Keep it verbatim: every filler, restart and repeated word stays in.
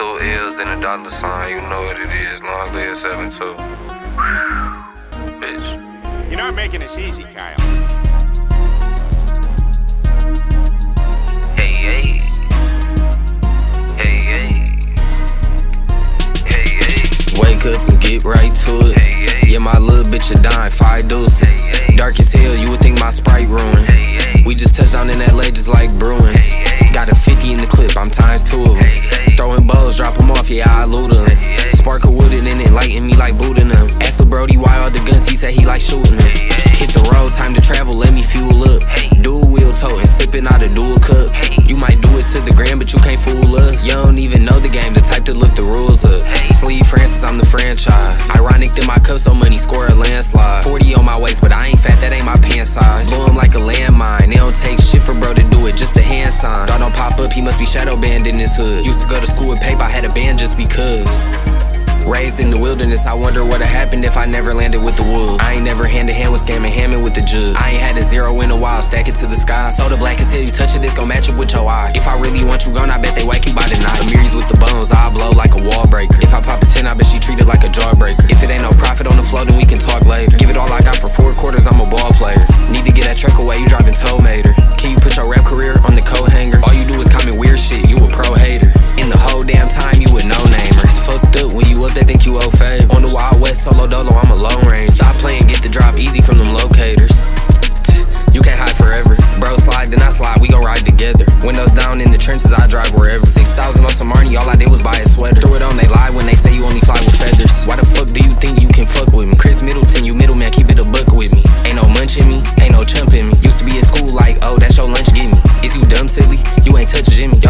Two L's, then a dollar sign. You know what it is. Long live seven two. Bitch. You're not making this easy, Kyle. Hey, hey. Hey, hey. Hey, hey. Wake up and get right to it. Hey, hey. Yeah, my little bitch a dime, five deuces. Hey, hey. Dark as hell, you would think my Sprite ruined. Hey, hey. We just touched down in L A just like Bruins. Hey, hey. Got a fifty in the clip, I'm times two of them. Hey, hey. Throwing bows, drop them off, yeah, I loot them. Hey, hey. Sparkle with it in it, lighting me like booting them. Ask Lil Brody why all the guns, he said he like shooting them. Hey, hey. Hit the road, time to travel, let me fuel up. Hey. Dual wheel toting, sipping out a dual cup. Hey. You might do it to the gram, but you can't fool us. You don't even know the game, the type to look the rules up. Hey. Sleeve Francis, I'm the franchise. Ironic that my cup so money, score a landslide. forty on my waist, but I ain't fat, that ain't my pant size. Blow him like a landmine, they don't take shit for bro to do it, just a hand sign. Dog don't pop up, he must be shadow banned in his hood. Used to go to school with paper, I had a band just because. Raised in the wilderness, I wonder what'd happened if I never landed with the wolves. I ain't never hand to hand with scamming Hammond with the jug. I ain't had a zero in a while, stack it to the sky. Soda black as hell, you touch it, it's gon' match up with your eye. If I really want you gone, I bet they whack you by the night. Amiris with the bones, I'll blow like a wall breaker. If I pop a ten, I bet she treat it like a jawbreaker. If it ain't no profit on the flow, then we can talk later. Give it all I got for four quarters, I'm a ball player. Need to get that truck away, you driving tow mater. Can you put your rap career on the coat hanger? All you do is comment weird shit, you a pro hater. In the whole damn time, you a no-namer. It's fucked up when you up, they think you owe favors. On the Wild West, solo dolo, I'm a lone range. Stop playing, get the drop easy from them locators. You can't hide forever. Bro slide, then I slide, we gon' ride together. Windows down in the trenches, I drive wherever. Six thousand on some Marnie, all I did was buy a sweater. Threw it on, they lie when they say you only fly with feathers. Why the fuck do you think you can fuck with me? Chris Middleton, you middleman, keep it a buck with me. Ain't no munch in me, ain't no chump in me. Used to be at school like, oh, that's your lunch, give me. Is you dumb, silly? You ain't touch Jimmy.